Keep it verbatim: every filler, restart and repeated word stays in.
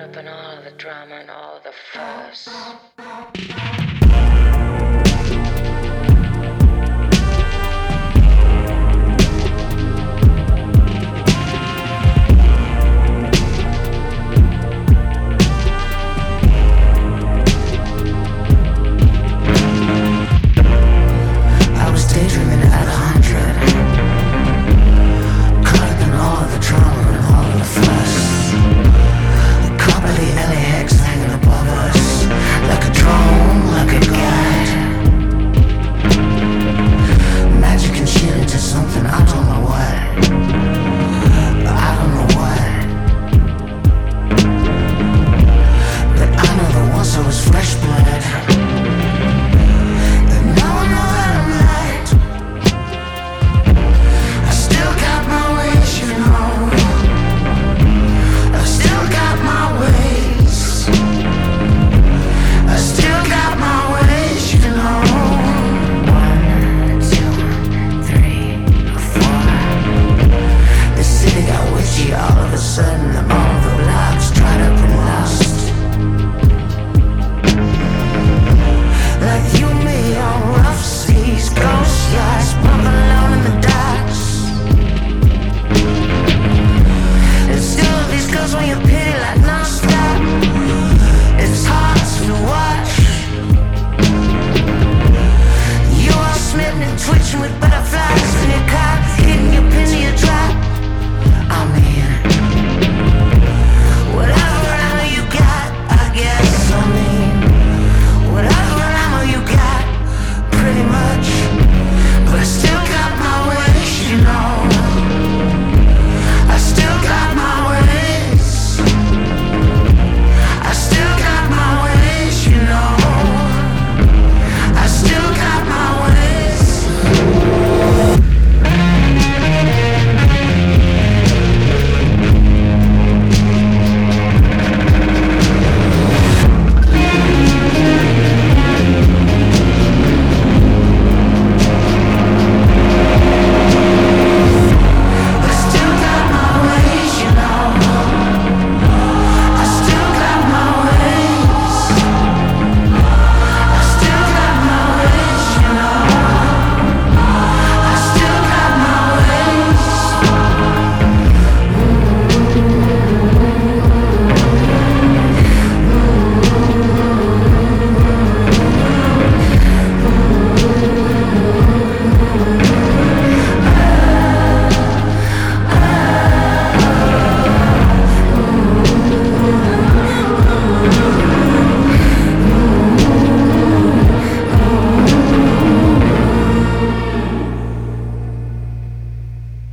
up in all the drama and all the fuss. I was daydreaming at a hundred, caught up in all of the drama and all of the fuss. The carpet of the L A X hanging above us, like a drone, like a guide. Magic and shit into something, I don't know what. I don't know what. But I know that once I was flesh blood, and now I know that I'm light. I still got my ways, you know. I still got my ways. I still got my ways, you know. One, two, three, four. The city got witchy all of a sudden. All of the blocks dried up and lost. Like you, me on rough seas, ghost yachts, bumping alone in the docks. And still these girls when you pity like no